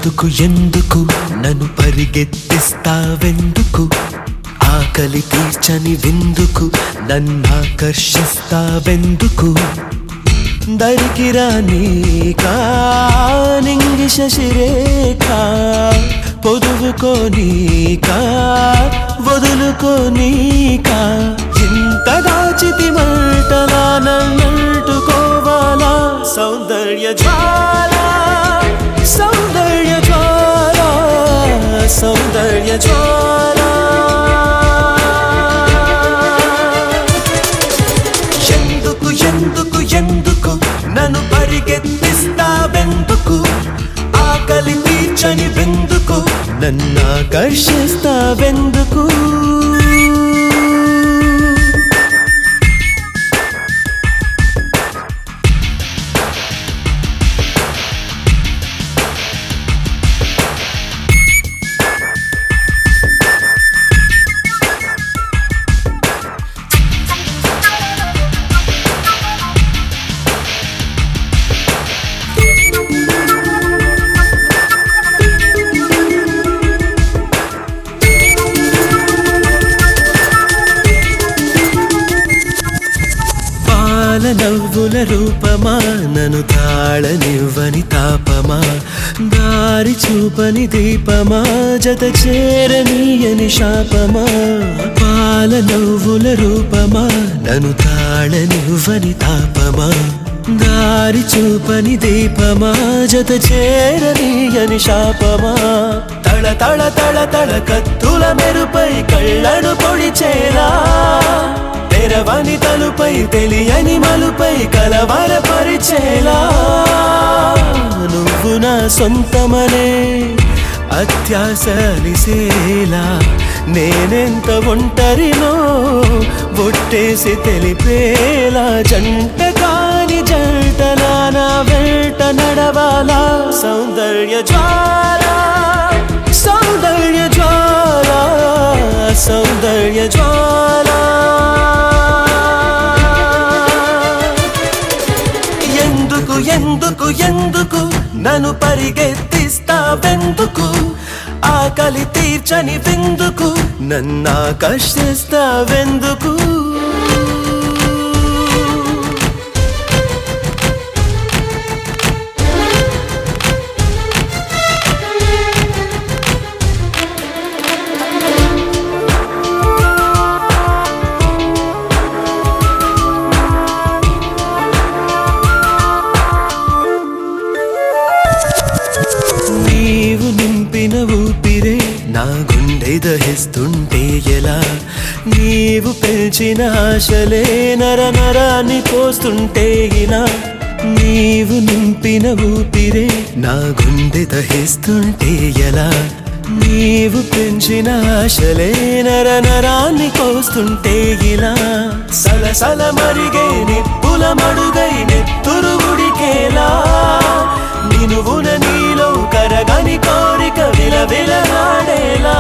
ఎందుకు ఎందుకు నన్ను పరిగెత్తిస్తావెందుకు ఆకలి తీర్చని విందుకు నన్నాకర్షిస్తావెందుకు దరికిరా నీకా నింగి శశిరేఖ పొదువుకోనీకా వదులుకోనీకా ఇంత దాచితి మంటలా నన్నంటుకోవాలా సౌందర్య జ్వాల సౌందర్య జ్వాల సౌందర్య జ్వాల ఎందుకు ఎందుకు ఎందుకు నన్ను పరిగెత్తిస్తావెందుకు ఆకలి తీర్చని విందుకు నన్నాకర్షిస్తావెందుకు నవ్వుల రూపమా నన్ను తాళనివ్వని తాపమా దారి చూపని దీపమా జత చేరనీయని శాపమా పాల నవ్వుల రూపమా నన్ను తాళనివ్వని తాపమా దారి చూపని దీపమా జత చేరనీయని శాపమా తళ తళ తళ తళ కత్తుల మెరుపై కళ్ళను పొడిచేలా తెరవని తలుపై తెలియని మలుపై కలవరపరిచేలా నువ్వు నా సొంతమనే అత్యాసలిసేలా నేనెంత ఒంటరినో ఒట్టేసి తెలిపేలా జంట కాని జంటలా నా వెంట నడవాలా సౌందర్య జ్వాల సౌందర్య జ్వాల సౌందర్య జ్వాల ఎందుకు ఎందుకు నన్ను పరిగెత్తిస్తావెందుకు ఆకలి తీర్చని విందుకు నన్నాకర్షిస్తావెందుకు నీవు నింపిన ఊపిరే నా గుండె దహిస్తుంటే ఎలా నీవు పెంచిన ఆశలే నర నరాన్ని కోస్తుంటే ఇలా నీవు నింపిన ఊపిరే నా గుండె దహిస్తుంటే ఎలా నీవు పెంచిన ఆశలే నర నరాన్ని కోస్తుంటే ఇలా సలసల మరిగే నిప్పుల మడుగై నెత్తురు ఉడికేలా నినువున నీలో కరగని కోరిక విలవిలనాడేలా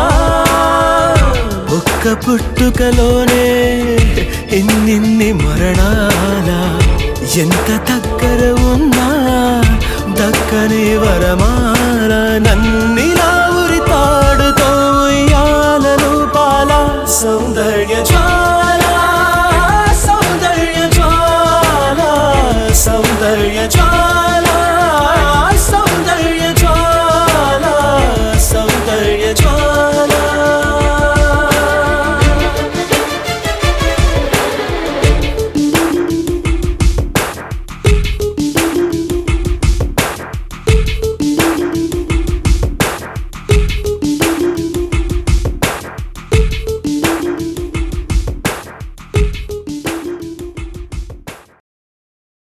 ఒక్క పుట్టుకలోనే ఇన్నిన్ని మరణాల ఎంత దగ్గర ఉన్నా దక్కని వరమాల నన్ను